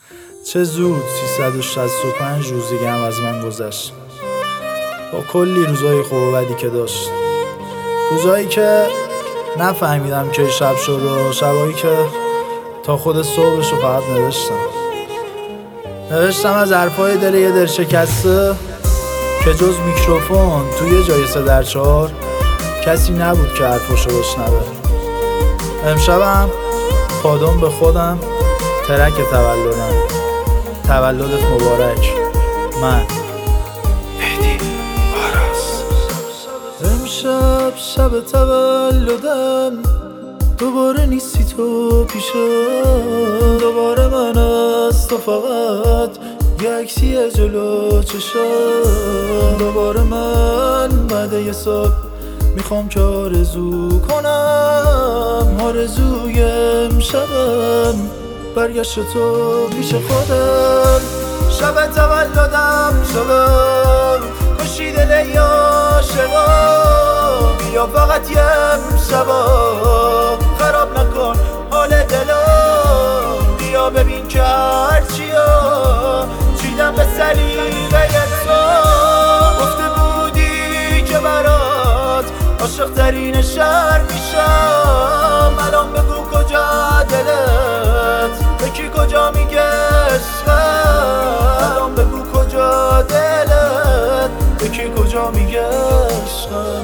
چه زود 365 روز دیگه هم از من گذشت، با کلی روزای خوب و بدی که داشت. روزایی که نفهمیدم که شب شد و شبایی که تا خود صبحشو فقط نوشتم از حرفای دل یه دل شکسته که جز میکروفون توی جای 3-4 کسی نبود که حرفشو بشنوه. امشبم پادم به خودم ترک تولدت مبارک من مهدی آراس. امشب شب تولدم، دوباره نیستی تو پیشم، دوباره من از تو فقط یه عکسی جلو چشم. دوباره من بعد یه سال میخوام که آرزو کنم، آرزوی امشبم برگشت تو پیش خودم. شب تولدم شبم کشی دل ی عاشقا، بیا فقط یه امشبا خراب نکن حال دلم، بیا ببین که هرچیا چیدم به سلیقه تو. گفته بودی که برات عاشق ترین شهر میشم، الان بگو کجا دلت، به کی کجا میگه عشقم، الان بگو کجا دلت، به کی کجا میگه عشقم.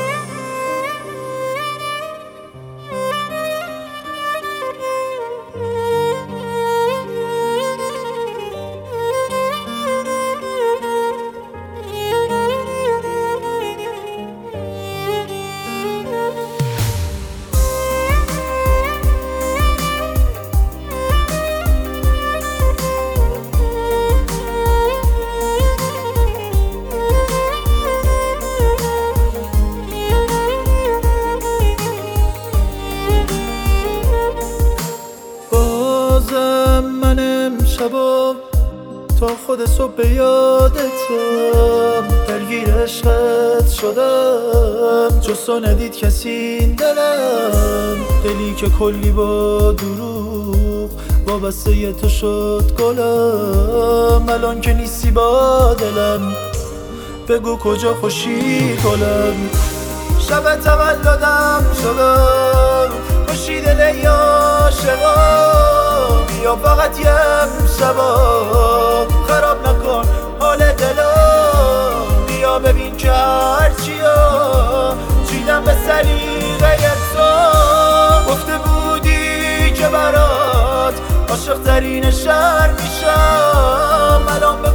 من امشبا تا خود صبح به یادتم، درگیر عشقت شدم، جز تو ندید کسی این دلم، دلی که کلی با دروغ وابسته ی تو شد گلم. الان که نیستی با دلم بگو کجا خوشی گلم. شب تولدم شدم کشی دل ی عاشقا، بیا فقط یه امشبا خراب نکن حال دلم، بیا ببین که هرچیا چیدم به سلیقه تو. گفته بودی که برات عاشق ترین شهر میشم، الان